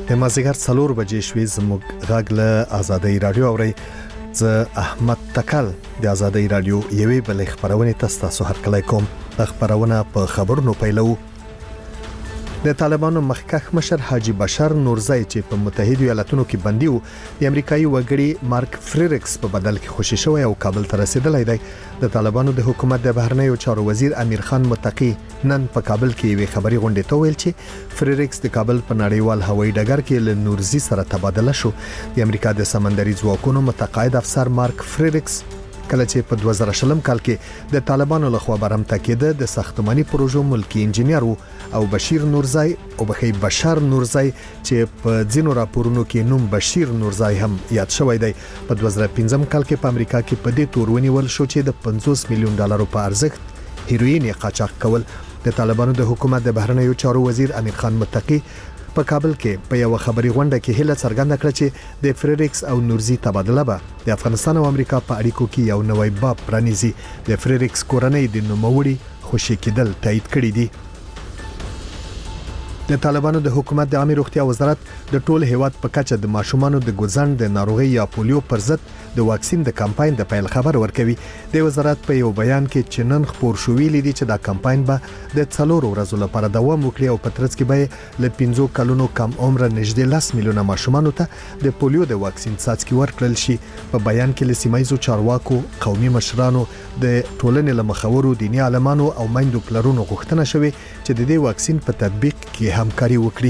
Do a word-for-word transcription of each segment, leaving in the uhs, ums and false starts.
د مازیګر څلور بجې شوې زموږ غږ له آزادۍ رادیو اوري. زه احمد تکل د آزادۍ رادیو یوې بلې خبرونه تاسو هرکلی کوم. خبرونه په خبرونو پیلو. د طالبانو مخکښ مشر حاجی بشر نورزی چې په متحده ایالاتونو کې بندي وو، د امریکایي وګړي مارک فریریکس په بدل کې خوشی شوی او کابل ته رسیدلی دی. د طالبانو د حکومت د بهرنیو چارو وزیر امیر خان متقی نن په کابل کې یوې خبري غونډې ته ویل چې فریریکس د کابل په نړیوال هوایي ډګر کې له نورزی سره تبادله شو. د امریکا د سمندري ځواکونو متقاعد افسر مارک فریریکس کله چې په دوه زره شلم کال کې د طالبانو لخوا برمته کېده د ساختماني پروژو ملکی انجنیر او بشیر نورزی او بخي بشر نورزی چې په ځینو راپورونو کې نوم بشیر نورزی هم یاد شوی دی. په دوه زره پنځم کال کې په امریکا کې په دې تور ونیول شو چې د پنځوس میلیون ډالرو په ارزښت هیروین قاچاق کول. د طالبانو د حکومت د بهرنیو چارو وزیر امیر خان متقی په کابل کې په یو خبري غونډه کې هله څرګنده کړه چې د فریریکس او نورزی تبادله به د افغانستان او امریکا په اړیکو کې یو نوې باب پرانیزي. د فریریکس کورنۍ د نوموړي خوشی کېدل تایید کړی دی. د طالبانو د حکومت د عامه روغتیا وزارت د ټول هیواد په کچه د ماشومانو د ګوزن د ناروغي یا پولیو پر ضد د واکسین د کمپاین د پیل خبر ورکوي. د وزارت په یو بیان کې چې نن خبر شوې لیدي چې دا کمپاین به د څلورو ورځو لپاره دوام وکړي او په ترڅ کې به له پنځو کلونو کم عمر نږدې لس میلیونه ماشومانو ته د پولیو د واکسین څاڅکي ورکړل شي. په بیان کې له سیمایزو چارواکو، قومي مشرانو، د ټولنې له مخورو، دیني عالمانو او میندو پلرونو غوښتنه شوې چې د دې واکسین په تطبیق کې همکاري وکړي.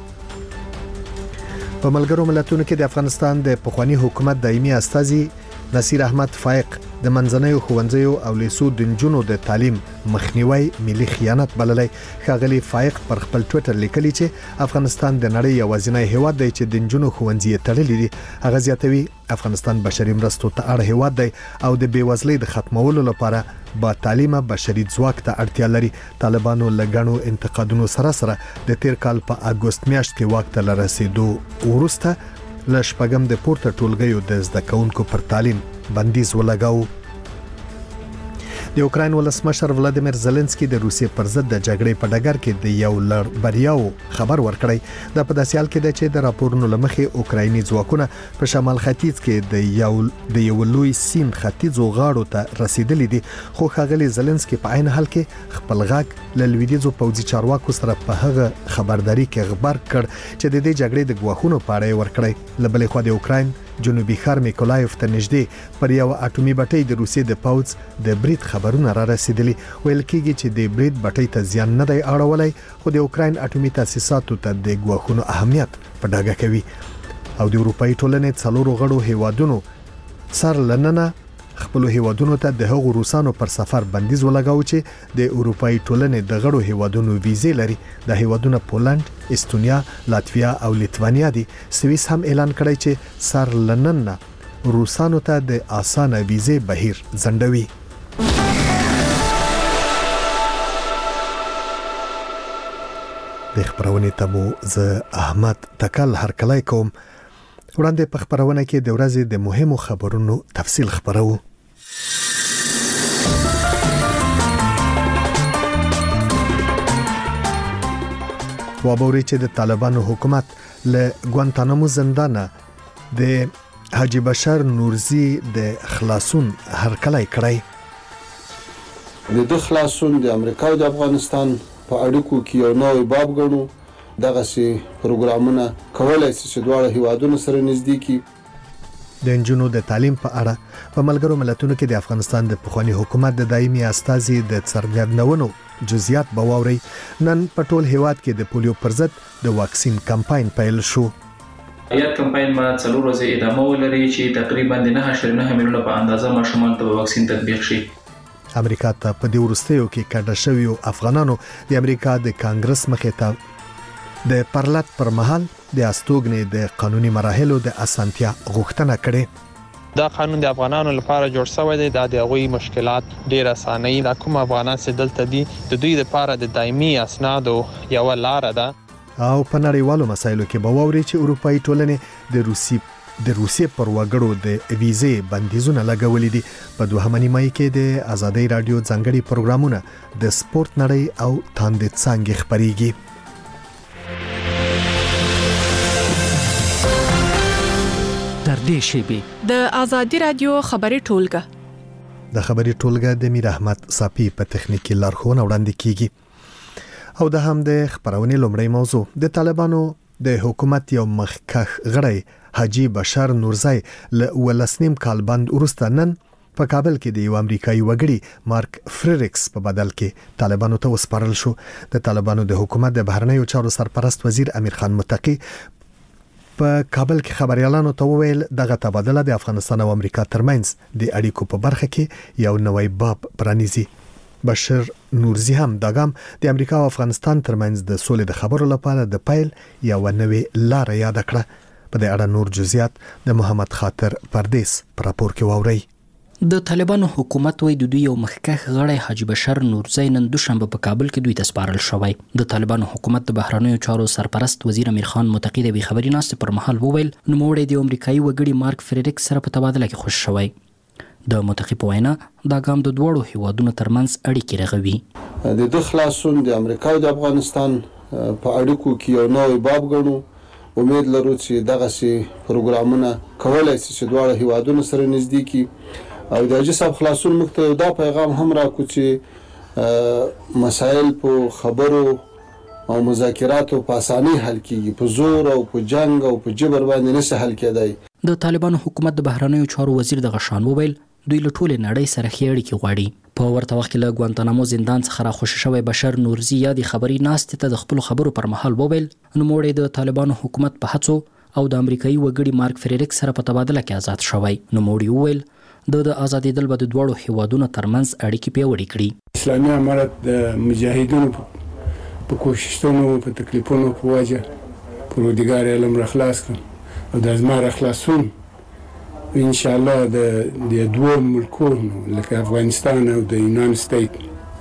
په ملګرو ملتونو کې د افغانستان د پخوانی حکومت دایمي استازي نصیر احمد فائق د منځنیو ښوونځیو او لیسو د نجونو د تعلیم مخنیوي ملي خیانت بللی. ښاغلي فائق پر خپل ټوئیټر لیکلی چې افغانستان د نړۍ یوازینی هیواد دی چې د نجونو ښوونځي تړلي دي. هغه زیاتوي افغانستان بشري مرستو ته اړ هیواد دی او د بیوزلۍ د ختمولو لپاره با تعلیمه بشري ځواک ته اړتیا لري. طالبانو لګڼو انتقادونو سره سره د تیر کال په اگست میاشت کې واک ته رسیدو وروسته له شپږم د پورته ټولګیو د زده کوونکو پر تعلیم بندیز ولګاو. د اوکراین ولسمشر ولادیمیر زيلنسکي د روسیې پر ضد د جګړې په ډګر کې د یو لړ بریاو خبر ورکړی. د په داسې حال کې د چې د راپورونو لمخې اوکرایني ځواکونه په شمال ختیځ کې د یو د یو لوی سین ختیځو غاړو ته رسیدلي دي، خو ښاغلي زيلنسکي په عین حال کې خپل غږ له لویدیځو پوځي چارواکو سره په هغه خبرداري کې خبر کړ چې د دې جګړې د ګواښونو په اړه ورکړی. له بلې خوا د اوکراین جنوبي ښار میکولایف ته نږدې پر یو اټومي بټۍ د روسیې د پوځ د برید خبرونه را رسیدلي. ویل کېږي چې د برید بټۍ ته زیان نه دی اړولی، خو د اوکراین اټومي تاسیساتو ته د ګواښونو اهمیت په ډاګه کوي. او د اروپאי ټولنې څلورو غړو هیوادونو سر لننه خپل هیوادونو ته د هغو روسانو پر سفر بندیز ولګاو چې د اروپאי ټولنې د غړو هیوادونو ویزې لري. د هیوادونو پولند، استونیا، لاتویا او لیتوانیا دي. سویس هم اعلان کړی چې سر لننه روسانو ته د اسانه ویزې بهیر ځنډوي. د خبرونه ته مو زه احمد تکل هرکلی کوم. وړاندې په خبرونه کې د ورځې د مهمو خبرونو تفصیل خبرو. وابوري چې د طالبانو حکومت له ګوانتانامو زندانه د حاجی بشر نورزی د خلاصون هرکلی کړی. د د خلاصون د امریکا او د افغانستان په اړیکو کې یو نوې باب ګڼو. دغه سي پروګرامونه کولای شي چې دواړه هیوادونو سره نږدې کی. د نجونو د تعلیم په اړه په ملګرو ملتونو کې د افغانستان د پخوانی حکومت د دایمي استازي د څرګندونو جزئیات به واوري. نن په ټول هیواد کې د پولیو پر ضد د واکسین کمپاین پیل شو. یاد کمپاین ما څلور ورځې ادامه ولري چې تقریبا د نه اشاریه نه میلیونه په اندازه ماشومان ته واکسین تطبیق شي. امریکا ته په دې وروستیو کې کډه شویو افغانانو د امریکا د کانګرس مخې ته د پرلط پر مهال د استوګنې د قانوني مراحلو د اسانتیا غوښتنه کړې. دا قانون د افغانانو لپاره جوړ شوی دی. دا د هغوی مشکلات ډیر اسانه دا کوم افغانان چې دلته دي د دوی لپاره د دایمي اسنادو یو لار ده. او په نړیوالو مسایلو کې به واوري چې اروپאי ټولنې د روسي د روسیې پر وګړو د ویزې بندیزونه لګولې دي. په دوهمه نیمه کې د آزادۍ رادیو ځانګړي پروګرامونه د سپورت نړۍ او تاند څنګه خبريږي. نږدې شیبې. د آزادي رادیو خبري ټولګه د خبري ټولګه د میر احمد صافي په تخنیکی لارښوونه وړاندې کیږي. او د هم د خبرونې لومړی موضوع د طالبانو د حکومت یو مخکخ غړی حاجی بشر نورزی له ولسنیم کال بند وروسته نن په کابل کې د یو امریکایي وګړي مارک فریریکس په بدل کې طالبانو ته وسپارل شو. د طالبانو د حکومت د بهرنیو چارو سرپرست وزیر امیر خان متقی په کابل کې خبريالانو ته وویل دغه تبادله د افغانستان او امریکا ترمنځ د اړیکو په برخه کې یو نوې باب پرانیزي. بشر نورزی هم دا ګام د امریکا او افغانستان ترمنځ د سولې د خبرو لپاره د پیل یو نوې لار یاد کړه. په دې اړه نور جزئیات د محمد خاطر پردیس پر راپور کې واوري. د طالبانو حکومت وای د دوی یو مخکخ غړی حاجی بشر نورزی نن دوشنبه په کابل کې دوی ته سپارل شوی. د طالبانو حکومت د بهرنیو چارو سرپرست وزیر امیر خان متقی د خبري ناست پر مهال وویل نو موړې د امریکایي وګړي مارک فریریکس سره په تبادله کې خوش شوی. د متقی په وینا دا ګام د دوړو هیوادونو ترمنځ اړیکې رغوي. د د خلاصون د امریکا او د افغانستان په اړیکو کې یو نوې باب ګڼو. امید لرو چې دغه سي پروګرامونه کولای شي چې دواړه هیوادونو سره نږدې کی. او د اجازه خلاصون مخته دا پیغام هم راکو چې مسائل په خبرو او مذاکراتو په اساني حل کیږي، په زور او په جنگ او په جبر باندې نشي حل کېدای. د طالبانو حکومت د بهرنیو چارو وزیر د غشان وویل دوی له ټولې نړۍ سره ښې اړیکې غواړي. په ورته وخت کې له ګوانتانامو زندان څخه راخوشي شوی بشر نورزی یا د خبري ناست ته د خپل خبرو پر مهال وویل نو موړې د طالبانو حکومت په هڅو او د امریکایي وګړي مارک فریریکس سره په تبادله کې آزاد شوی. نو موړې وویل د د آزادۍ دل به د دوړو هیوادونو ترمنځ اړیکې پیاوړې کړي. اسلامي امارت د مجاهدینو په کوششونو په تکلیفونو په وجه پروردګار علم را خلاص کړ او د ازمار خلاصون ان شاء الله د د دوه ملکونو لکه افغانستان او د یونان سټیټ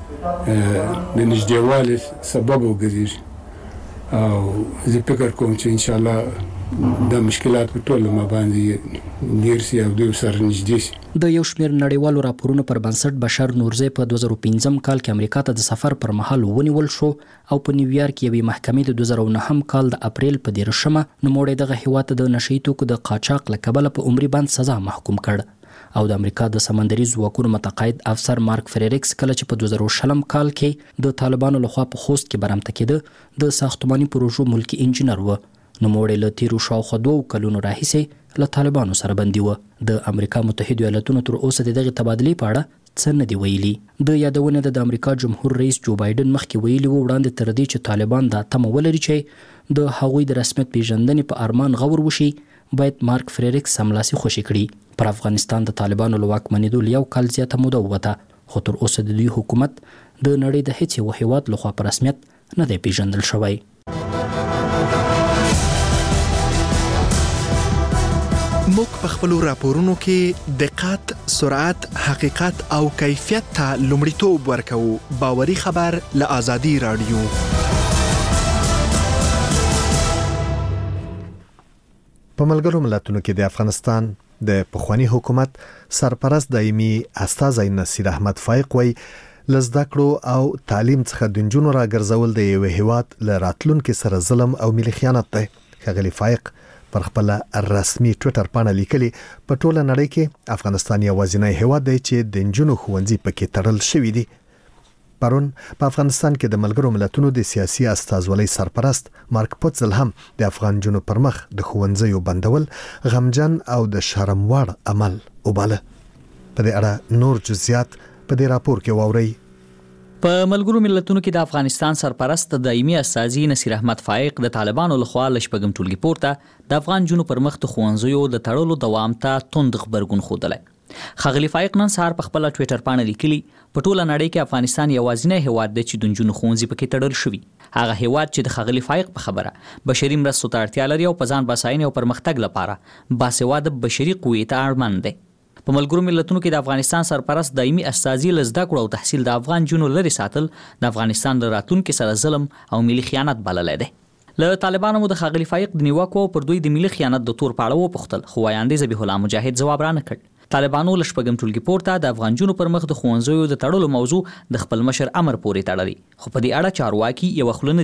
د نږدېوالي سبب وګرځي او زه فکر کوم چې ان شاء الله د مشکلات په ټول ما باندې نیرسي او دوی سره نږدې شي. د یو شمېر نړیوالو راپورونو پر بنسټ بشر نورزی په دوه زره پنځم کال کې امریکا ته د سفر پر مهال ونیول شو او په نیویارک کې یوې محکمې د دوه زره نهم کال د اپریل په دیرشمه نوموړی دغه هیواد ته د نشئی توکو د قاچاق له کبله په عمري بند سزا محکوم کړ او د امریکا د سمندري ځواکونو متقاعد افسر مارک فریریکس کله چې په دوه زره شلم کال کې د طالبانو لخوا په خوست کې برمته کېده د ساختماني پروژو ملکی انجینر و. نوموړی له تیرو شاوخوا دوه کلونو راهیسې له طالبانو سره بندي و. د امریکا متحده ایالاتونو تر اوسه د دغه تبادلې په اړه څه نه دی ویلي. د یادونه د امریکا جمهور رئیس جو بایدن مخکې ویلي و وړاندې تر دې چې طالبان دا تمه ولري چې د هغوی د رسمیت پیژندنې په ارمان غور وشي باید مارک فریریکس سملاسي خوشي کړي. پر افغانستان د طالبانو له واکمنېدو یو کال زیاته موده ووته خو تر اوسه د دوی حکومت د نړۍ د هیڅ یو هیواد لخوا په رسمیت نه دی پیژندل شوی. موږ په خپلو راپورونو کې دقت، سرعت، حقیقت او کیفیت ته لومړیتوب ورکوو. باوري خبر له آزادي رادیو. په ملګرو ملتونو کې د افغانستان د پخوانی حکومت سرپرست دایمي استاذ نصیر احمد فایق وای لزده کړو او تعلیم څخه د نجونو راګرځول د یو هیواد ل راتلونکو سره ظلم او ملي خیانت دی. ښاغلی فایق پر خپل رسمي ټوئیټر باندې لیکلي په ټوله نړۍ کې افغانستان یوازینی هیواد دی چې د نجونو ښوونځي پکې تړل شوی دی. پرون په افغانستان کې د ملګرو ملتونو د سیاسي استازولۍ سرپرست مارک پوتزل هم د افغان جنو پر مخ د ښوونځیو بندول غمجن او د شرم وړ عمل وباله. په دې اړه نور جزئیات په دې راپور کې واورئ. په ملګرو ملتونو کې د افغانستان سرپرست دایمي استازي نصیر احمد فایق د طالبانو لخوا ل شپږم ټولګي پورته د افغان جنو پر مخ د ښوونځیو د تړلو دوام ته توند خبرګون ښودلی. ښاغلي فایق نن سهار په خپل ټوئیټر باندې لیکلي په ټوله نړۍ کې افغانستان یوازینی هیواد دی چې د نجونو ښوونځي پکې تړل شوي. هغه هیواد چې د ښاغلي فایق په خبره بشري مرستو ته اړتیا لري او په ځان بساینې او پرمختګ لپاره باسواده بشري قوې ته اړمند دی. په ملګرو ملتونو کې د افغانستان سرپرست دایمي استازي لزده کړو او تحصیل د افغان جنو لري ساتل د افغانستان د راتلونکو سره ظلم او ملي خیانت بللی دی. له طالبانو مو د ښاغلي فایق د نیوکو پر دوی د ملي خیانت د تور پاړه وپوښتل خو وایاندې ذبیح الله مجاهد ځواب رانه کړ. طالبانو له شپږم ټولګي پورته د افغان جنو پر مخ د ښوونځیو د تړلو موضوع د خپل مشر امر پورې تړلي خو په دې اړه چارواکي یو خلونه دي.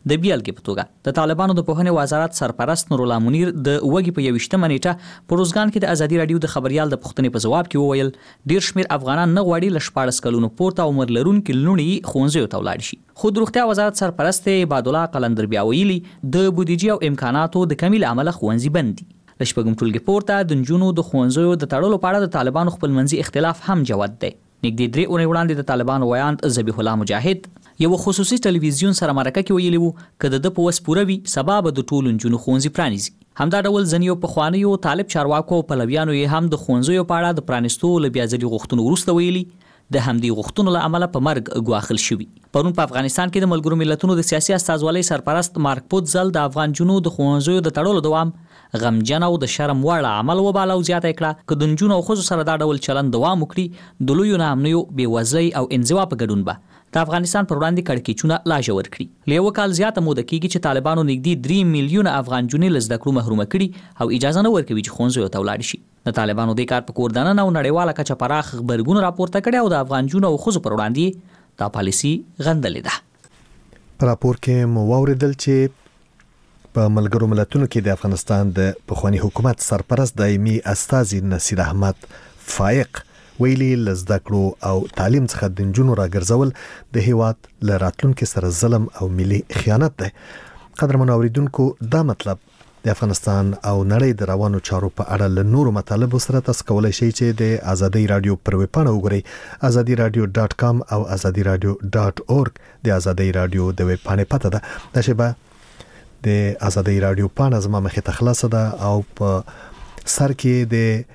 د بیلګې په توګه د طالبانو د پوهنې وزارت سرپرست نور الله منیر د وګي په یوشتمه نیټه په روزګان کې د ازادي رادیو د خبريال د پوښتنې په جواب کې وویل ډیر شمیر افغانان نه غواړي ل شپاړس کلونو پورته عمر لرونکي لونی ښوونځیو ته ولاړ شي. خو د روغتیا وزارت سرپرست عباد الله قلندر بیا ویلي د بودیجې او امکاناتو د کمی له امله ښوونځي بند دي. د شپږم ټولګي پورته د نجونو د ښوونځیو د تړلو په اړه د طالبانو خپلمنځي اختلاف هم جوت دی. نږدې درې اونۍ وړاندې د طالبانو ویاند ذبیح الله مجاهد یو خصوصي ټلویزیون سره مرکه کې ویلي وو که د په وس پوره وي سبا به د ټولو نجونو ښوونځي پرانیزي. همدا ډول ځینې پخوانیو طالب چارواکو او پلویانو یې هم د ښوونځیو په اړه د پرانیستو له بیا ځلي غوښتنو وروسته ویلي د همدې غوښتنو له امله په مرګ ګواښل شوي. پرون په افغانستان کې د ملګرو ملتونو د سیاسي استازولۍ سرپرست مارک پوتزل د افغان جنو د ښوونځیو د تړلو دوام غمجن او د شرم وړ عمل وباله او زیاته کړه که د نجونو او ښځو سره دا ډول چلند دوام وکړي د لویو ناامنیو بېوزلۍ او انزوا په ګډون به د افغانستان پر وړاندې کړکېچونه لا ژور کړي. له یوه کال زیاته موده کېږي چې طالبانو نږدې درې میلیونه افغان جونې له زده کړو محرومه کړي او اجازه نه ورکوي چې ښوونځیو ته ولاړ شي. د طالبانو دې کار په کور دننه او نړیواله کچه پراخ غبرګون راپورته کړی او د افغان جونو او ښځو پر وړاندې دا پالیسي غندلې ده. په راپور کې مو واوریدل چې په ملګرو ملتونو کې د افغانستان د پخوانی حکومت سرپرست دایمي استازي نصیر احمد فائق ویلي لزده کړو او تعلیم څخه د نجونو راګرځول د هیواد له راتلونکو سره ظلم او ملي خیانت دی. قدرمن اوریدونکو دا مطلب د افغانستان او نړۍ د روانو چارو په اړه له نورو مطالبو سره تاسو کولای شئ چې د ازادي رادیو پر ویب پاڼه وګورئ ازادي رادیو ډاټ کام او ازادي رادیو ډاټ اورګ. د ازادي رادیو د ویب پاڼې پته ده د شبا د ازادي رادیو پاڼه زما مخې ته خلاصه ده او په سر کې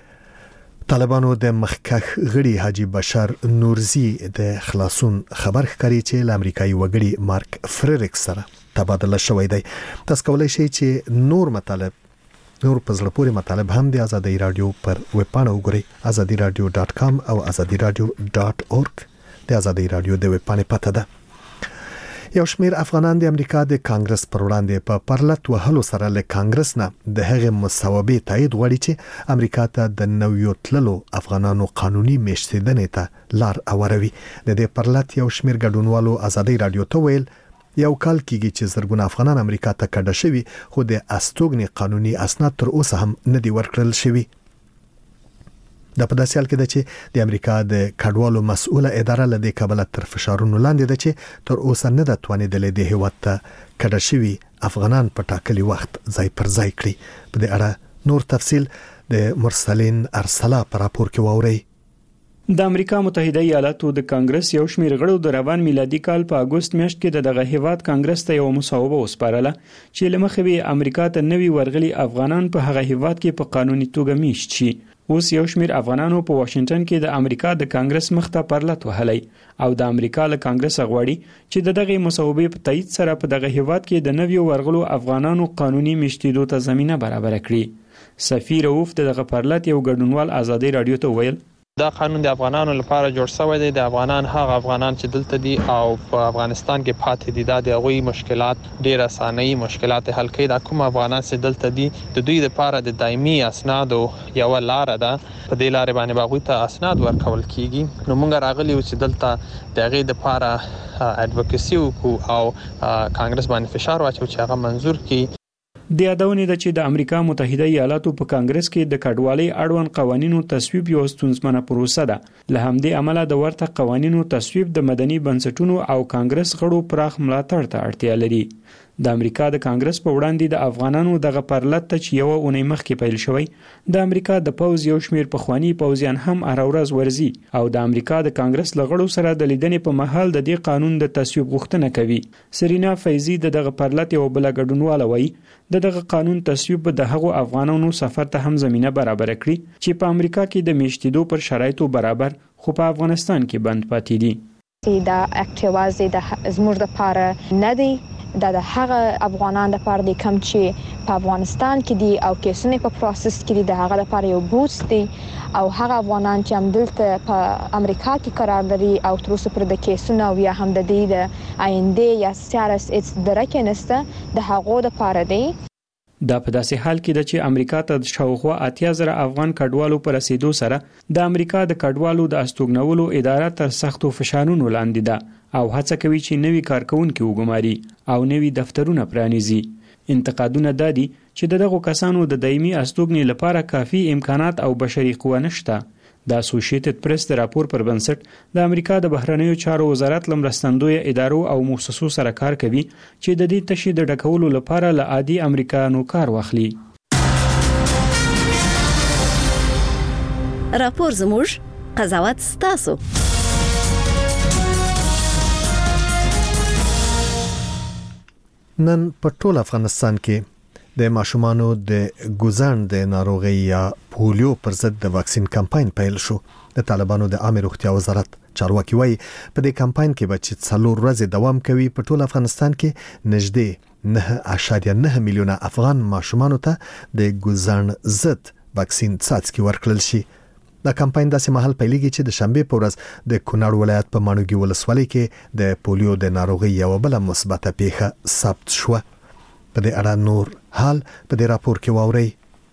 د طالبانو د مخکخ غړي حاجی بشر نورزی د خلاصون خبر ښکاري چې ل امریکایي وګړي مارک فریریک سره تبادله شوی دی. تاسو کولای شئ چې نور مطالب نور په زړه پورې مطالب هم د ازادي رادیو پر ویب پاڼه وګورئ ازادي رادیو ډاټ کام او ازادي رادیو ډاټ اورګ. د ازادي رادیو د ویب پاڼې پته ده. یو شمیر افغانان د امریکا د کانګرس پر وړاندې په پرلط وهلو سره له کانګرس نه د هغې مصوبې تایید غواړي چې امریکا ته د نویو تللو افغانانو قانوني میشتېدنې ته لار هواروي. د دې پرلط یو شمیر ګډونوالو ازادي رادیو ته ویل یو کال کېږي چې زرګونه افغانان امریکا ته کډه شوي خو د استوګنې قانوني اسناد تر اوسه هم نه دي ورکړل شوي. د په داسې حال کې ده چې د امریکا د کډوالو مسؤله اداره له دې کبله تر فشارونو لاندې ده چې تر اوسه نه ده توانېدلې د هیواد ته کډه شوي افغانان په ټاکلي وخت ځای پر ځای کړي. په دې اړه نور تفصیل د مرسلین ارسلا په راپور کې واورئ. د امریکا متحده ایالاتو د کانګرس یو شمیر غړو د روان میلادي کال په اگست میاشت کې د دغه هیواد کانګرس ته یو مصوبه وسپارله چې لمخې وي امریکا ته نوي ورغلي افغانان په هغه هیواد کې په قانوني توګه میشت شي. اوس یو شمیر افغانانو په واشنگټن کې د امریکا د کانګرس مخ ته پرلط وهلی او د امریکا له کانګرس غواړي چې د دغه مصوبې په تایید سره په دغه هیواد کې د نویو ورغلو افغانانو قانوني میشتېدو ته زمينه برابر کړي. سفیر اوف دغه پرلط یو ګډونوال ازادي رادیو ته ویل دا قانون د افغانانو لپاره جوړ شوی دی. د افغانان هغه افغانان چې دلته دي او په افغانستان کې پاتې دي دا د هغوی مشکلات ډېر اسانه مشکلات حل کوي. دا کوم افغانان چې دلته دي د دوی لپاره د دایمي اسنادو یو لار ده. په دې لارې باندې هغوی ته اسناد ورکول کیږي. نو موږ راغلي یو چې دلته د هغې لپاره اډوکیسي وکړو او کانګرس باندې فشار واچو چې هغه منظور کړي. د یادونې ده چې د امریکا متحده ایالاتو په کانګرس کې د کډوالۍ اړوند قوانینو تصویب یو ستونزمنه پروسه ده. له همدې امله د ورته قوانینو تصویب د مدني بنسټونو او کانګرس غړو پراخ ملاتړ ته اړتیا لري. د امریکا د کانګرس په وړاندې د افغانانو دغه پرلط ته چې یو اونۍ مخکې پیل شوی د امریکا د پوز یو شمیر پخوانی پوزیان هم هر ورځ ورزي او د امریکا د کانګرس لغړو سره د لیدنې په محل د دې قانون د تصویب غوښتنه کوي. سرینا فیضی د دغه پرلط یو بل ګډونواله وایي د دغه قانون تصویب د هغو افغانانو سفر ته هم زمينه برابر کړي چې په امریکا کې د میشتېدو پر شرایطو برابر خو په افغانستان کې بند پاتې دي. دا اکټیوازي د زموږ د پاره نه دی دا د هغه افغانان لپاره د کم چې په افغانستان کې دي او کیسونه په پروسس کې دي د هغه لپاره یو بوست دی او هغه افغانان چې هم دلته په امریکا کې قرار لري او تر اوسه پر د کیسونه او یا هم د دې د آینده یا سیارس اټس درکه نسته د هغه لپاره دی. دا په داسې حال کې ده چې امریکا ته شاوخوا اتیا زره افغان کډوالو پر رسیدو سره د امریکا د کډوالو د استوګنولو اداره تر سختو فشارونو لاندې ده او هڅه کوي چې نوي کارکونکي وګماري او نوي دفترونه پرانیزي. انتقادونه دادي چې دغه کسانو د دایمي استوګنې لپاره کافي امکانات او بشري قوه نشته. د اسوسییټډ پریس د راپور پر بنسټ د امریکا د بهرنیو چارو وزارت لمرستندوی ادارو او مؤسسو سره کار کوي چې د دې تشې د ډکولو لپاره له عادي امریکایانو کار واخلي. راپور زموږ قضاوت ستاسو. نن په ټول افغانستان کې د ماشومانو د ګوزن د ناروغي یا پولیو پر ضد د واکسین کمپاین پیل شو. د طالبانو د عامه روغتیا وزارت چارواکي وایي په دې کمپاین کې به چې څلور ورځې دوام کوي په ټول افغانستان کې نږدې نه اعشاریه نه میلیونه افغان ماشومانو ته د ګوزن ضد واکسین څاڅکي ورکړل شي. دا کمپاین داسې مهال پیلېږي چې د شنبه په ورځ د کونړ ولایت په ماڼوګي ولسوالۍ کې د پولیو د ناروغي یو بل مثبته پیښه ثبت شوه. په دې اړه نور حال په دې راپور کې واورئ.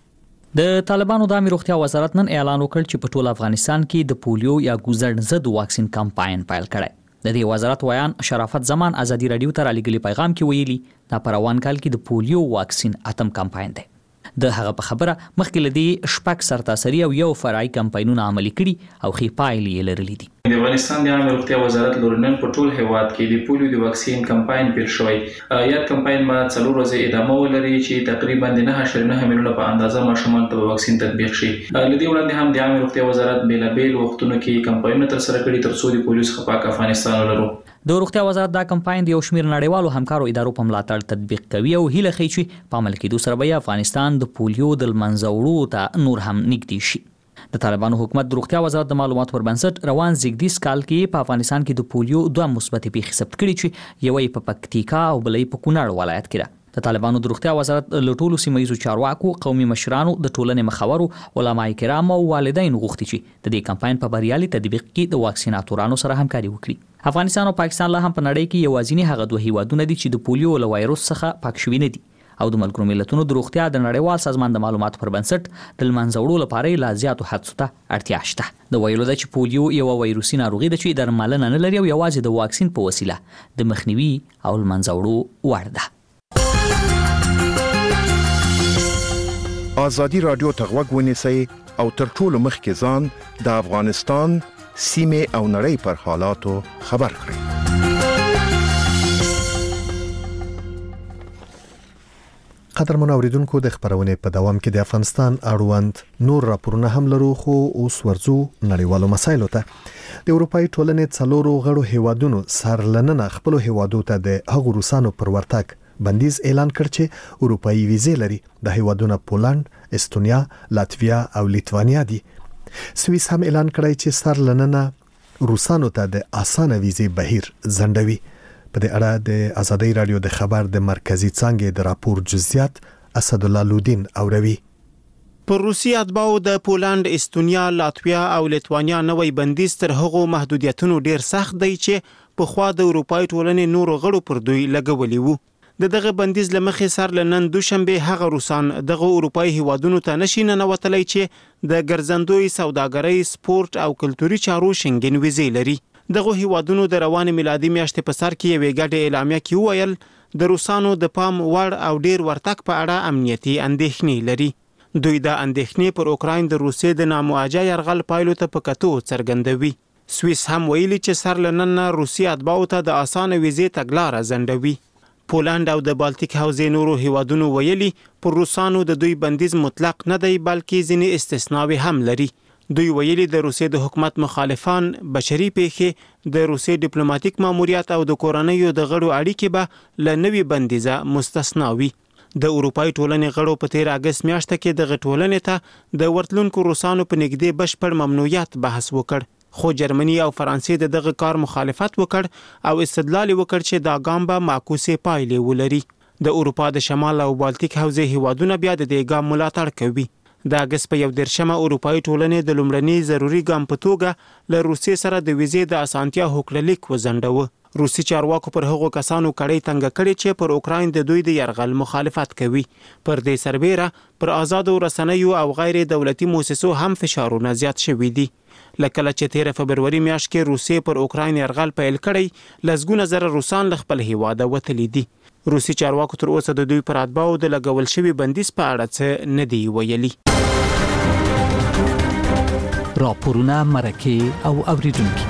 د طالبانو د عامه روغتیا وزارت نن اعلان وکړ چې په ټول افغانستان کې د پولیو یا ګوزن ضد واکسین کمپاین پیل کړي. د دې وزارت ویان شرافت زمان ازادي رادیو ته رالیږلي پیغام کې ویلي دا په روان کال کې د پولیو واکسین اتم کمپاین دی. د هغه په خبره مخکې لدی شپږ سرتاسري او یو فرعي کمپاینونه عملي کړي او خې پایلې لرلې دي. د افغانستان د عامه روغتیا وزارت لورنن په ټول هیواد کې د پولیو د واکسین کمپاین پیل شوی. یاد کمپاین ما څلور ورځې ادامه ولري چې تقریبا د نه اعشاریه نه میلیونه په اندازه ماشومان ته واکسین تطبیق شي. لدی وړاندې هم د عامه روغتیا وزارت بیل بیل وختونو کې کمپاینونه تر سره کړي تر څو د پولیو څخه پاک افغانستان ولرو. د روغتیا وزارت دا کمپاین د یو شمېر نړیوالو همکارو ادارو په ملاتړ تطبیق کوي او هیله کوي چې په عمل کې دوسر به افغانستان د پولیو د منځوړو ته نور هم نږدې شي. د طالبانو حکومت د روغتیا وزارت د معلوماتو پر بنسټ روان زیږدیز کال کې په افغانستان کې د پولیو دوه مثبت پیښې ثبت کړي چې یوې په پکتیکا او بلې په کونړ ولایت کې ده. د طالبانو د روغتیا وزارت له ټولو سیمایي چارواکو، قومي مشرانو، د ټولنې مخورو، علماء کرام او والدین غوښتي چې د دې کمپاین په بریالي تطبیق کې د واکسیناتورانو سره همکاري وکړي. افغانستان او پاکستان له هم په نړۍ کې یوازینی هغه دوه هیوادونه دي چې د پولیو له وایروس څخه پاک شوي نه دي او د ملګرو ملتونو د روغتیا د نړیوال سازمان د معلوماتو پر بنسټ د منځوړو لپاره لا زیاتو هڅو ته اړتیا شته. د ویلو ده چې پولیو یو وایروسي ناروغي ده چې درملنه نه لري او یوازې د واکسین په وسیله د مخنیوي او منځوړو وړ ده. آزادی رادیو ته غوږ ونیسئ او تر ټولو مخکې ځان د افغانستان سیمې او نړۍ پر حالاتو خبر کړئ. قدرمن اوریدونکو د خبرونې په دوام کې د افغانستان اړوند نور راپورونه هم لرو خو اوس ورځو نړیوالو مسایلو ته. د اروپאי ټولنې څلورو غړو هیوادونو سرلننه خپل هیوادو ته د هغو روسانو پر ورتګ بندیز اعلان کړ چې اروپאי ویزې لري. د هیوادونو پولند، استونیا، لاتویا او لیتوانیا دي. سویس هم اعلان کړی چې سرلننه روسانو ته د اسانه ویزې بهیر ځنډوي. په دې اړه د ازادي رادیو د خبر د مرکزی څنګه د راپور جزئیات اسد الله لودین اوروي. پر روسي اتباعو د پولند، استونیا، لاتویا او لیتوانیا نوې بندیز تر هغو محدودیتونو ډیر سخت دی چې په خوا د اروپאי ټولنې نورو غړو پر دوی لګولي وو. د دغه بندیز لمخې سر لنن دوشنبه هغه روسان دغه اروپאי هیوادونو ته نشي ننوتلی چې د ګرځندوی سوداګرۍ، سپورت او کلتوري چارو شنګن ویزې لري. دغه هیوادونو د روان میلادي میاشتې په سر کې یوې ګډه اعلامیه کې وویل د روسانو د پام وړ او ډیر ورتګ په اړه امنیتي اندېښنې لري. دوی د اندېښنې پر اوکراین د روسیې د نامواجه یرغل پایلو ته په کتو څرګندوي. سویس هم ویلي چې سر لنن روسي اتباعو ته د اسانه ویزې تګلاره ځنډوي. پولند او د بالټیک حوزې نورو هیوادونو ویلي پر روسانو د دوی بندیز مطلق نه دی بلکې ځینې استثناوي هم لري. دوی ویلي د روسیې د حکومت مخالفان، بشري پیښې، د روسیې ډیپلوماټیک ماموریت او د کورنیو د غړو اړیکې به له نوې بندیزه مستثنا وي. د اروپאי ټولنې غړو په تیر اگست میاشته کې د غټولنې ته د ورتلونکو روسانو په نږدې بشپړ ممنوعیت بحث وکړ. خو جرمني او فرانسې د دغه کار مخالفت وکړ او استدلال وکړ چې دا ګام به معکوسې پایلې ولري. د اروپا د شمال او بالټیک حوزې هیوادونه بیا د دې ګام ملاتړ کوي. د اگست په یو دیرشمه اروپאי ټولنې د لومړني ضروري ګام په توګه له روسیې سره د ویزې د اسانتیا هوکړلیک وځنډاوه. روسي چارواکو پر هغو کسانو کړي تنګ کړي چې پر اوکراین د دوی د يرغل مخالفت کوي. پر دې سربېره پر آزادو رسنیو او غیر دولتي مؤسسو هم فشارونه زیات شوي دي. لکه چې تیر فبروري میاشت کې روسي پر اوکراین يرغل پیل کړي، لسګونه زره روسان له خپل هیواده وتلي دي. روسي چارواکو تر اوسه د دوی پر اتباعو د لګول شوي بندیز په اړه څه نه دی ویلي. راپورونه، مرکې او اوریدونکي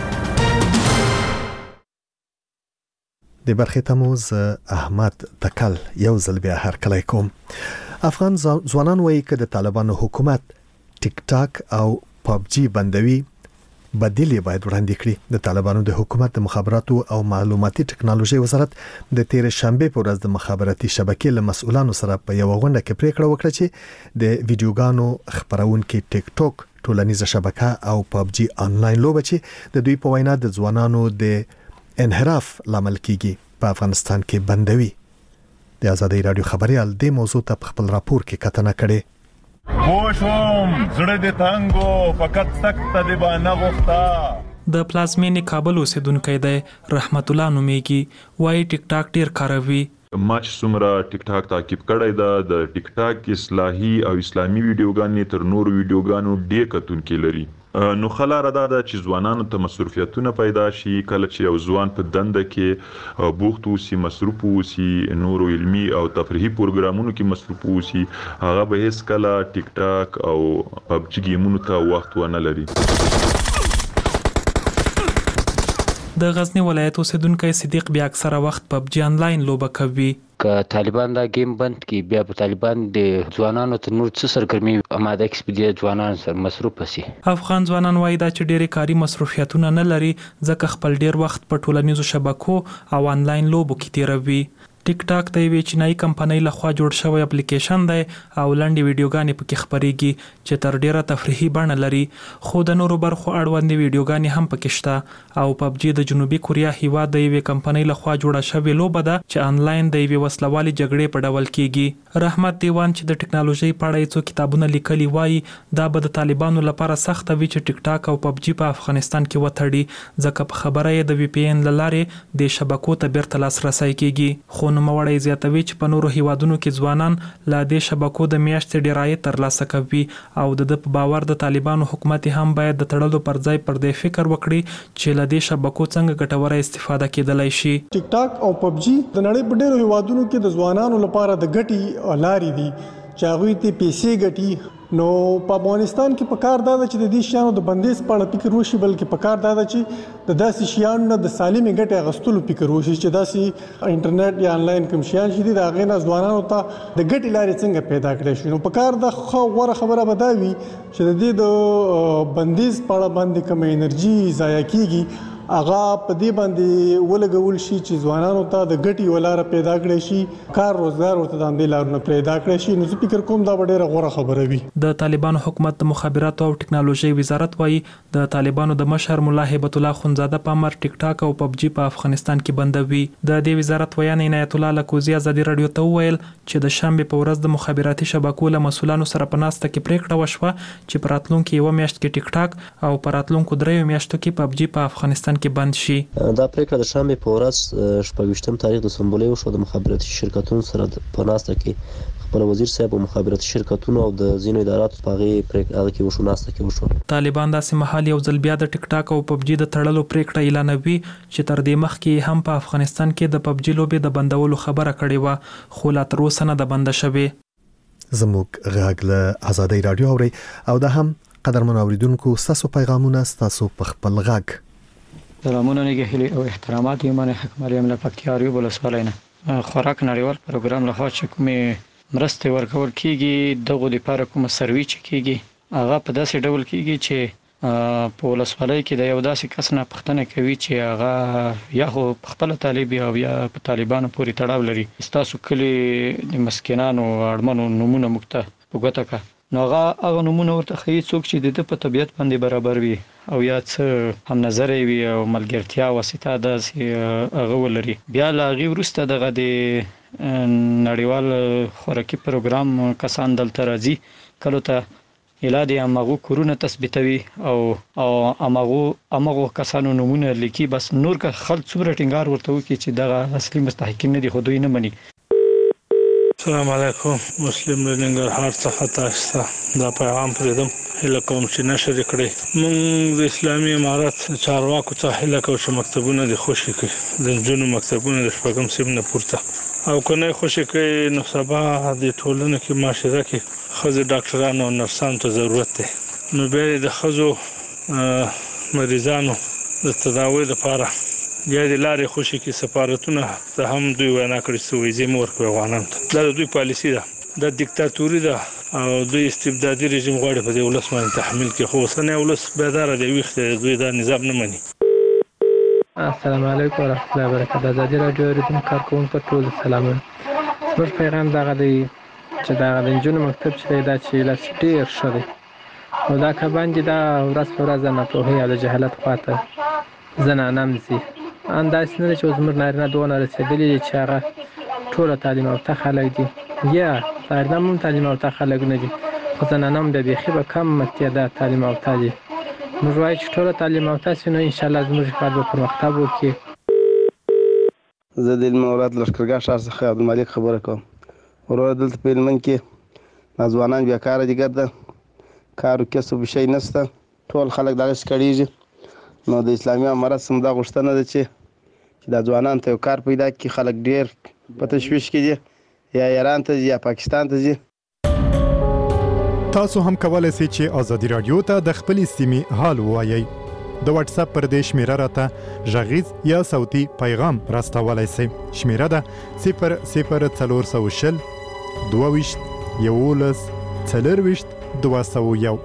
د برخې تموز احمد تکل یو ځل بیا هرکلی کوم. افغان ځوانان وایي که د طالبانو حکومت ټیک ټاک او پابجي بندوي، بدیل یې باید وړاندې کړي. د طالبانو د حکومت د مخابراتو او معلوماتي ټکنالوژي وزارت د تیر شنبه په ورځ د مخابراتي شبکې له مسؤلانو سره په یو غونډه کې پریکړه وکړه چې د ویډیوګانو خبرونکو ټیک ټاک ټولنیزه شبکه او پابجي آنلاین لوبه چې د دوی په وینا د ځوانانو د انحراف لامل کیږي په افغانستان کې بندوي. د آزادۍ رادیو خبريال د موضوع ته په خپل راپور کې کتنه کړې. خوشم زړه د تانګو فقط سخت دی باندې غوښتا. د پلازمینې کابل اوسیدونکو دی رحمت الله نومیږي، وایي ټیک ټاک ډیر کاروي. ما چې څومره ټیک ټاک تعقیب کړی دا د ټیک ټاک اصلاحي او اسلامي ویډیوګانې تر نورو ویډیوګانو ډیر کتونکي لري. نو خلاره دا ده چې ځوانانو ته مصروفیتونه پیدا شي. کله چې یو ځوان په دنده کې بوخت اوسي، مصروف اوسي، نورو علمي او تفریحي پروګرامونو کې مصروف اوسي، هغه به هیڅ کله ټیک ټاک او پبجي گیمونو ته وخت ونه لري. د غزنی ولایت اوسیدونکو صدیق بیا اکثره وخت پبجي آنلاین لوبه کوي. که طالبان دا گیم بند کی بیا په طالبان د ځوانانو تر نور څه سرګرمي آماده کړي چې ځوانان سره مصروف شي. افغان ځوانان وایي دا چې ډېری کاري مصروفیتونه نه لري ځکه خپل ډیر وخت په ټولنیزو شبکو او آنلاین لوبو کې تیروي. ټیک ټاک د یوې چینایي کمپنۍ لخوا جوړ شوی اپلیکیشن دی او لنډې ویډیوګانې پکې خپرېږي چې تر ډیره تفریحي بڼه لري، خو د نورو برخو اړوندې ویډیوګانې هم پکې شته. او پبجي د جنوبي کوریا هیواد د یوې کمپنۍ لخوا جوړه شوې لوبه ده چې آنلاین د یوې وسلوالې جګړې په ډول کیږي. رحمت دیوان چې د ټکنالوژي په اړه څو کتابونه لیکلي وایي دا به د طالبانو لپاره سخت وي چې ټیک ټاک او پبجي په افغانستان کې وتړي، ځکه په خبره یې د وی پی ان لارې د شبکو ته بیرته لاسرسی کیږي. خو نوموړی زیاتوي چې په نورو هیوادونو کې ځوانان لا د شبکو د میاشتې ډیر عاید ترلاسه کوي او د په باور د طالبانو حکومت هم باید د تړلو پر ځای پر دې فکر وکړي چې له دې شبکو څنګه ګټوره استفاده کېدلای شي. ټیک ټاک او پبجي د نړۍ په ډیرو هیوادونو کې د ځوانانو لپاره د ګټي لارې دي چې هغه ته پیسې ګټي. نو په افغانستان کې په کار دا ده چې د دې شیانو د بندیز په اړه فکر وشي، بلکې په کار دا ده چې د داسې شیانو نه د سالمې ګټې اخیستلو فکر وشي چې داسې انټرنیټ یا آنلاین کوم شیان چې دي د هغې نه ځوانانو ته د ګټې لارې څنګه پیدا کړی شي. نو په کار دا ښه غوره خبره به دا وي چې د دې د بندیز په اړه باندې کومه انرژي ضایع کیږي هغه په دې باندې ولګول شي چې ځوانانو ته د ګټې ولاره پیدا کړي شي، کار روزګار ورته د اندې لارونه پیدا کړي شي. نو زه فکر کوم دا به ډیره غوره خبره وي. د طالبانو حکومت د مخابراتو او ټکنالوژي وزارت وایي د طالبانو د مشر مولا هیبت الله خونزاده په امر ټیک ټاک او پبجي په افغانستان کې بندوي. د دې وزارت ویان عنایت الله لکوزی ازادي رادیو ته وویل چې د شنبه په ورځ د مخابراتي شبکو له مسولانو سره په ناسته کې پریکړه وشوه چې په راتلونکو یو میاشت کې ټیک ټاک او په راتلونکو دریو میاشتو کې پبجي په افغانستان کې بند شي. دا پریکړه د شنبه په ورځ شپږویشتم تاریخ د سمبولې وشو. د مخابراتي شرکتونو سره په ناسته کې خپل وزیر صاحب او مخابراتي شرکتونو او د ځینو اداراتو په هغه پریکړه کې وشو ناسته کې وشو. طالبان داسې مهال یو ځل بیا د ټیک ټاک او پبجي د تړلو پریکړه اعلانوي چې تر دې مخکې هم په افغانستان کې د پبجي لوبې د بندولو خبره کړې و، خو لا تر اوسه نه د بند شوې. زموږ غږ له آزادۍ رادیو اوري او دا هم قدرمن اوریدونکو ستاسو پیغامونه ستاسو په خپل غږ. سلامونه نگهلی او احترامات ایمان حق مریم لپکتیاریو بلسوالینه. خوراک نړیوال پروګرام له خوا چې کومې مرستې ورکول کیږي دغه لپاره کوم سروي چې کیږي هغه په داسې ډول کیږي چې په ولسوالۍ کې د یو داسې کس نه پوښتنه کوي چې هغه یا خو خپل طالب او یا په طالبانو پورې تړاو لري، تاسو کلی د مسکینانو اړمنو نمونه مکته په ګوته کا نو هغه هغه نمونه ورته خي څوک چې د په طبيعت باندې برابر وي او یا څه هم نظر وي او ملګرتیا واسطه د هغه ولري. بیا لا غي ورسته دغه د نړیوال خوراکي پروګرام کسان دلته راځي، کله ته اله د امغو کورونه تثبیتوي او او امغو امغو کسانو نمونه لیکي بس نور که خلک څومره ټینګار ورته وکړي چې دغه اصلي مستحقین نه دي خو دوی نه مني. السلام علیکم. مسلم لنګرهار څخه تاسو ته دا پیغام پرېدم هله کوم چې نشر کړي. موږ د اسلامي امارات چارواکو ته هله کوم چې مکتبونه د خوشي کړي د جنو مکتبونه د شپږم سیم نه پورته او کنه خوشي کړي نو سبا د ټولنې کې معاشره کې خزه ډاکټرانو او نرسانو ته ضرورت دی. نو به د خزو مریضانو د تداوی لپاره یا د لارې خوشي کې سفارتونه ته هم دوی وینا کړې چې ویزې مور کوي افغانانو ته. دا دوی پالیسی ده د دیکتاتوري ده او دوی استبدادي رژیم غواړي په دې ولس باندې تحمیل کې خو اوسنی ولس بیدار دی ویښ دوی دا نظام نه مني. السلام علیکم ورحمۃ اللہ وبرکاتہ. د ازادي رادیو ریډیو کارکونکو ټول سلامونه. زموږ پیغام دغه دی چې دا د جنونو مکتب چې دا چې لاس ډیر ښه دی او دا کباندې دا ورځ په ورځ نه په هي د جهالت خواته زنانه مزي انداز نه چې زموږ نارینه دونه رسیدلی چې هغه ټول تعلیم او تخلق دي یا نارینه هم تعلیم او تخلق نه دي خو زنانه هم د بيخي به کم متعدد تعلیم او تعلیم موږ وایو چې ټول تعلیم او تاسو نو ان شاء الله زموږ کار به پرمختګ وکړي. زه د مورات لشکرګاه شهر څخه عبدالملک خبره کوم. ورور دلته په لمن کې ځوانان بیکاره دي ګرځي کار او کسب شي نشته ټول خلک دغه سکړيږي. نو د اسلامي امارت سم دا غوښتنه ده چې چې د ځوانان ته کار پیدا کړي خلک ډیر په تشویش کې دي یا ایران ته یا پاکستان ته ځي. تاسو هم کولای شئ چې ازادي رادیو ته د خپل سیمې حال وایي. د واتس اپ پر دې شمیره راته ژغیز یا صوتي پیغام راستولای شئ. شمیره ده صفر صفر څلور سوه شل دوه ویشت یولس څلرویشت دوه سوه یو.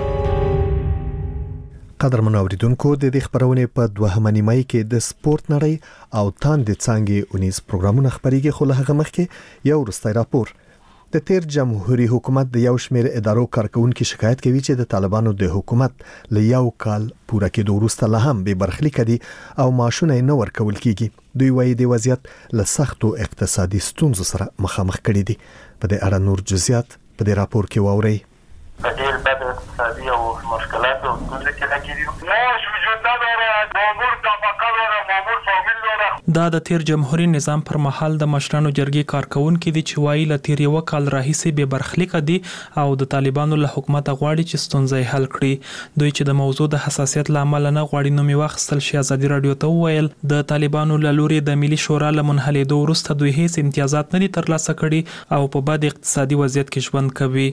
قدرمن اوریدونکو د دې خبرونې په دوهمه نیمه کې د سپورت نړۍ او تاند څنګه اونیز پروګرامونه خبريږي خو له هغه مخکې یو وروستی راپور. د تیر جمهوریت حکومت د یو شمېر ادارو کارکونکو شکایت کوي چې د طالبانو د حکومت له یو کال پوره کېدو وروسته لا هم به برخلیک دي او معاشونه نه ورکول کیږي. دوی وايي د وضعیت له سختو اقتصادي ستونزو سره مخامخ کړي دي. په دې اړه نور جزئیات په دې راپور کې واورئ. په ډېر بد اقتصادي او مشکلات او ستونزې کې لګېدي معاش وجود نه داره مامور طبقه داره مامور فامیل داره. دا د تیر جمهوریت نظام پر مهال د مشرانو جرګې کارکونکو دي چې وايي ل تیر یو کال راهیسې به برخلیک دي او د طالبانو له حکومت غواړي چې ستونزې حل کړي. دوی چې د موضوع د حساسیت لامل نه غواړي نو می واخصل شي ازادي رادیو ته ویل د طالبانو له لوري د ملي شورا له منحلېدو وروسته دوی هیڅ امتیازات نه دي ترلاسه کړي او په بد اقتصادي وضعیت کې ژوند کوي.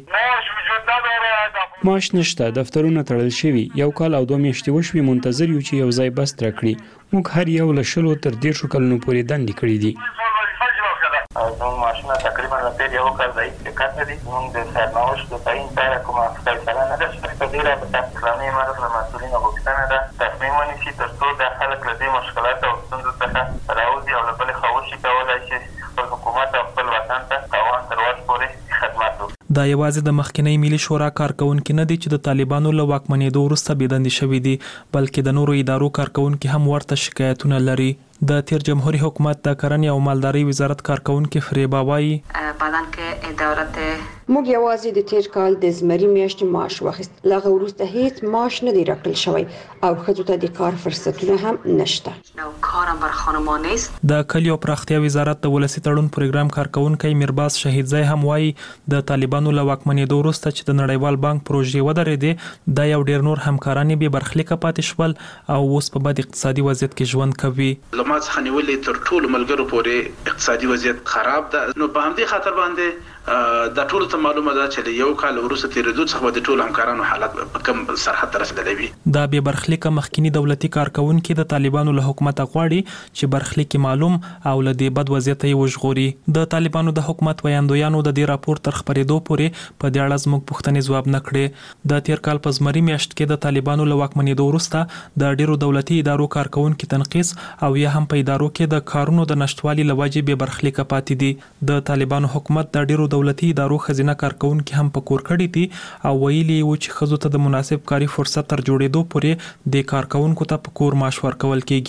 معاش نشته، دفترونه تړل شوي، یو کال او دوه میاشتې وشوي منتظر یو چې یو ځای بس تر کړي. موږ هر یو له شلو تر دیرشو کلونو پورې دندې کړې دي. او زموږ معاشونه تقریبا له تیر یو کال راهیسې شرکت لري. زموږ د سرنوشت د تعیین لپاره کومه فیصله نه ده شوې. په دې رابطه اسلامي امارت له مسؤلینو غوښتنه ده تصمیم ونیسي تر څو د خلک له دې مشکلاتو او ستونزو څخه راوځي او له بلې خوا وشي کولی شي خپل حکومت او خپل وطن ته تاوان تر وس پورې خدمت وکړي. دا یوازې د مخکنی ملي شورا کارکونکو نه دي چې د طالبانو له واکمنېدو وروسته بېدندې شوي دي بلکې د نورو ادارو کارکونکو هم ورته شکایتونه لري. د تیر جمهوریت حکومت د کرنې او مالدارۍ وزارت کارکونکو فریبا وایي بعدن که ادارت موږ یوازې د تیر کال د زمري میاشتې معاش واخیست. لغه وروسته هیڅ معاش نه دی راکړل شوی او ښځو ته د کار فرصتونه هم نشته. نو کارم بر خانمان نیست. د کلیو پراختیا وزارت د ولسی تړون پروګرام کارکونکو میرباز شهیدزای هم وایي د طالبانو له واکمنېدو وروسته چې د نړیوال بانک پروژې ودرېدې دا یو ډیر نور همکاران به برخلیک پاتې شول او اوس په بد اقتصادي وضعیت کې ژوند کوي. لمات خنیولې تر ټولو ملګرو پورې اقتصادي وضعیت خراب ده. نو په همدې خاطر باندې دا ټول ته معلومه ده چې یو کال وروسته تیرېدو څخه د ټولو همکارانو حالت په کم سرحد ته رسیدلی وي. دا به برخلیک مخکینی دولتي کارکونکو د طالبانو له حکومت غواړي چې برخلیک معلوم او له دې بد وضعیت یې وژغوري. د طالبانو د حکومت ویاندویانو د دې راپور تر خبرېدو پورې په دې اړه زموږ پوښتنې ځواب نه کړې. د تیر کال په زمري میاشت کې د طالبانو له واکمنېدو وروسته د ډیرو دولتي ادارو کارکونکو تنقیص او یا هم په ادارو کې د کارونو د نشټوالي لوجې به برخلیک پاتې دي. د طالبانو حکومت د ډیرو دولتي ادارو خزینه کارکونکو هم په کور کړی دي او ویلي و چې خزو ته د مناسب کاري فرصت تر جوړېدو پورې د کارکونکو ته په کور معاش ورکول کیږي.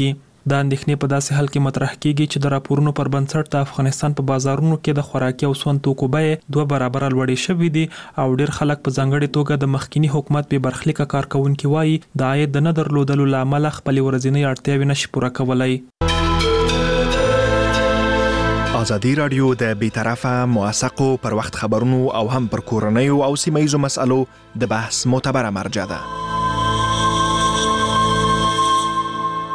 دا اندېښنې په داسې حال کې مطرح کیږي چې د راپورونو پر بنسټ د افغانستان په بازارونو کې د خوراکي او سون توکو بیې دوه برابره لوړې شوې دي او ډېر خلک په ځانګړې توګه د مخکینی حکومت به برخلیکه کارکونکي وایي د عاید د نه درلودلو لامل خپل ورځنی اړتیاوې نشي پوره کولای. ازادي رادیو د بیطرفه موثقو پر وخت خبرونو او هم پر کورنیو او سیمه ییزو مسالو د بحث معتبره مرجع ده.